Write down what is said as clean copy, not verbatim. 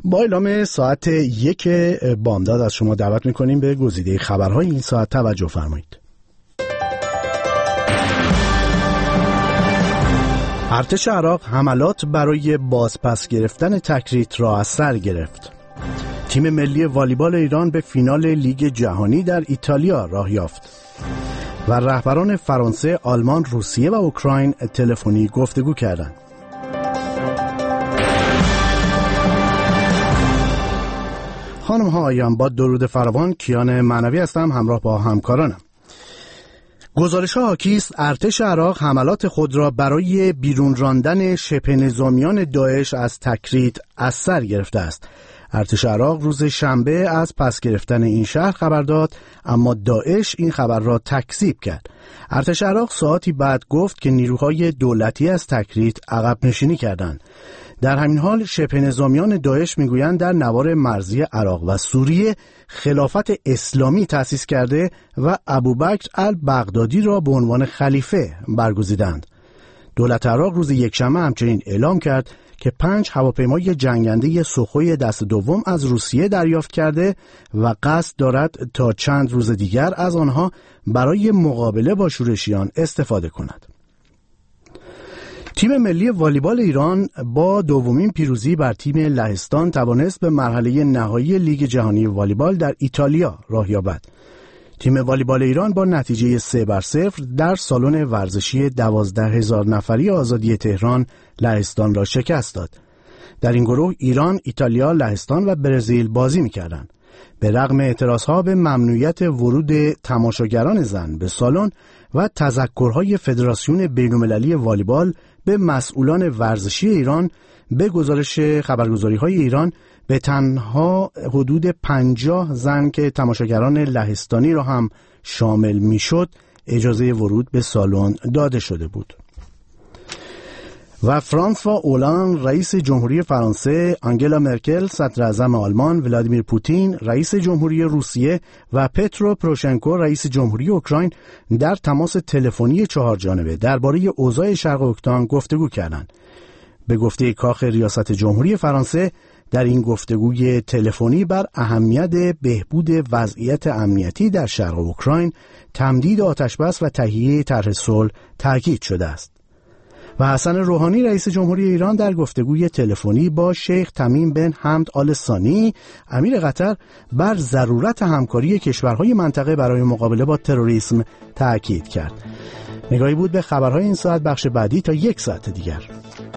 با اعلام ساعت 1 بامداد از شما دعوت میکنیم به گزیده خبرهای این ساعت توجه فرمایید. ارتش عراق حملات برای بازپس گرفتن تکریت را از سر گرفت. تیم ملی والیبال ایران به فینال لیگ جهانی در ایتالیا راه یافت و رهبران فرانسه، آلمان، روسیه و اوکراین تلفنی گفتگو کردند. خانم ها آیان، با درود فراوان، کیان معنوی هستم، همراه با همکارانم. گزارش ها حاکی است ارتش عراق حملات خود را برای بیرون راندن شبه نظامیان داعش از تکریت از سر گرفته است. ارتش عراق روز شنبه از پس گرفتن این شهر خبر داد، اما داعش این خبر را تکذیب کرد. ارتش عراق ساعتی بعد گفت که نیروهای دولتی از تکریت عقب نشینی کردند. در همین حال شبه نظامیان داعش میگویند در نوار مرزی عراق و سوریه خلافت اسلامی تأسیس کرده و ابوبکر البغدادی را به عنوان خلیفه برگزیدند. دولت عراق روز یکشنبه همچنین اعلام کرد که 5 هواپیمای جنگنده سوخوی دست دوم از روسیه دریافت کرده و قصد دارد تا چند روز دیگر از آنها برای مقابله با شورشیان استفاده کند. تیم ملی والیبال ایران با دومین پیروزی بر تیم لهستان توانست به مرحله نهایی لیگ جهانی والیبال در ایتالیا راه یابد. تیم والیبال ایران با نتیجه 3-0 در سالن ورزشی 12,000 نفری آزادی تهران لهستان را شکست داد. در این گروه ایران، ایتالیا، لهستان و برزیل بازی می‌کردند. به رغم اعتراضها به ممنوعیت ورود تماشاگران زن به سالن و تذکرهای فدراسیون بین‌المللی والیبال به مسئولان ورزشی ایران، به گزارش خبرگزاری‌های ایران به تنها حدود 50 زن که تماشاگران لهستانی را هم شامل میشد اجازه ورود به سالن داده شده بود. و فرانسوا اولاند رئیس جمهوری فرانسه، آنگلا مرکل صدر اعظم آلمان، ولادیمیر پوتین رئیس جمهوری روسیه و پترو پروشنکو رئیس جمهوری اوکراین در تماس تلفنی 4 جانبه درباره اوضاع شرق اوکراین گفتگو کردند. به گفته کاخ ریاست جمهوری فرانسه، در این گفتگوی تلفنی بر اهمیت بهبود وضعیت امنیتی در شرق اوکراین، تمدید آتشبس و تهیه طرح صلح تاکید شده است. و حسن روحانی رئیس جمهوری ایران در گفتگوی تلفنی با شیخ تمیم بن حمد آل ثانی امیر قطر بر ضرورت همکاری کشورهای منطقه برای مقابله با تروریسم تاکید کرد. نگاهی بود به خبرهای این ساعت، بخش بعدی تا 1 ساعت دیگر.